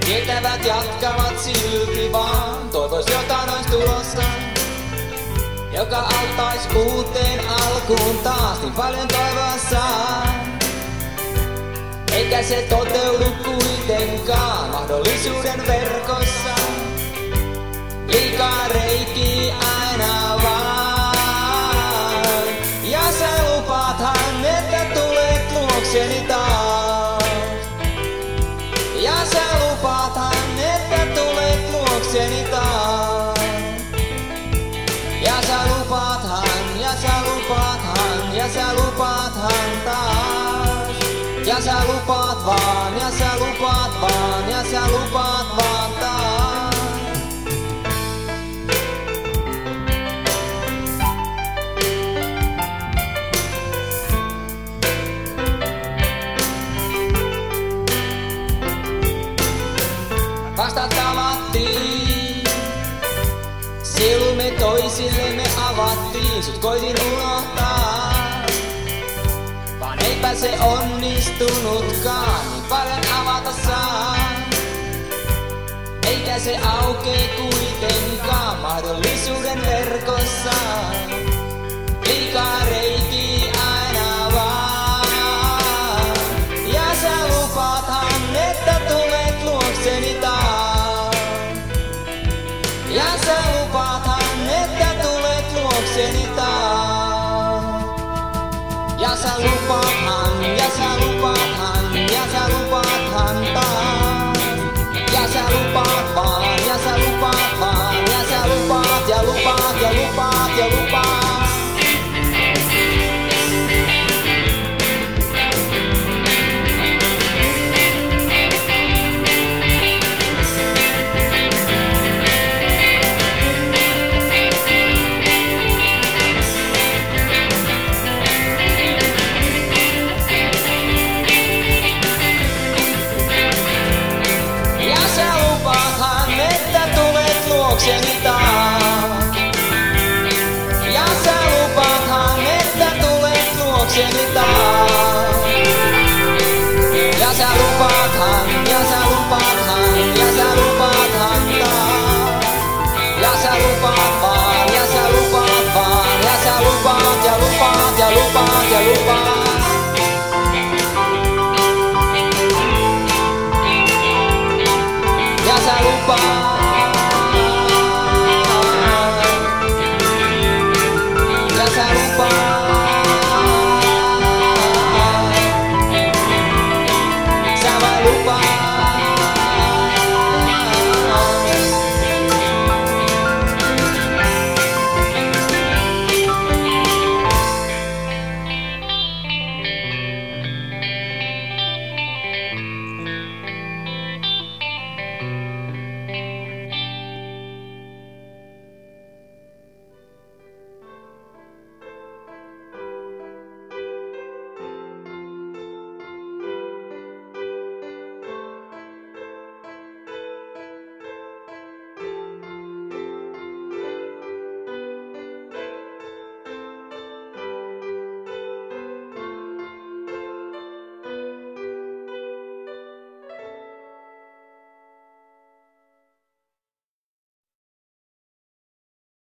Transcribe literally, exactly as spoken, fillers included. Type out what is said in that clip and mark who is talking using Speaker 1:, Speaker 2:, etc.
Speaker 1: Tietävät jatkavat silti vaan, toivois jotain ois tulossa, joka auttais uuteen alkuun taas, niin paljon toivoa saa. Eikä se toteudu kuitenkaan mahdollisuuden verkossa. Liikaa reikiä aina vaan. Ja sä lupaathan, että tulet luokseni taas. Ja sä lupaathan, että tulet luokseni taas. Ja sä lupaathan, ja sä lupaathan, ja sä lupaathan taas. Ja sä lupaat vaan, ja sä lupaat vaan, ja sä lupaat vaan taas. Vasta tavattiin, silmi toisillemme avattiin, sut koitin unohtaa. Vaan eipä se onnistunutkaan, niin paljon avata saa. Eikä se aukee kuitenkaan mahdollisuuden verkossa. Liikaa reikiä aina vaan. Ja sä lupaathan, että tulet luokseni taas. Ja sä lupaathan, että tulet luokseni taas. Ja sä lupaathan, ja sä lupaathan, ja sä lupaathan taas. Ja sä lupaat vaan, ja sä lupaat vaan, ja sä lupaat ja lupaat ja lupaat ja lupaat. Luokseni taas. Ja sä lupaathan, että tulet luokseni taas. Ja sä lupaathan, ja sä lupaathan, ja sä lupaathan taas. Ja sä lupaat vaan, ja sä lupaat vaan, ja sä lupaat ja lupaat ja lupaat ja lupaat. Ja sä lupaat.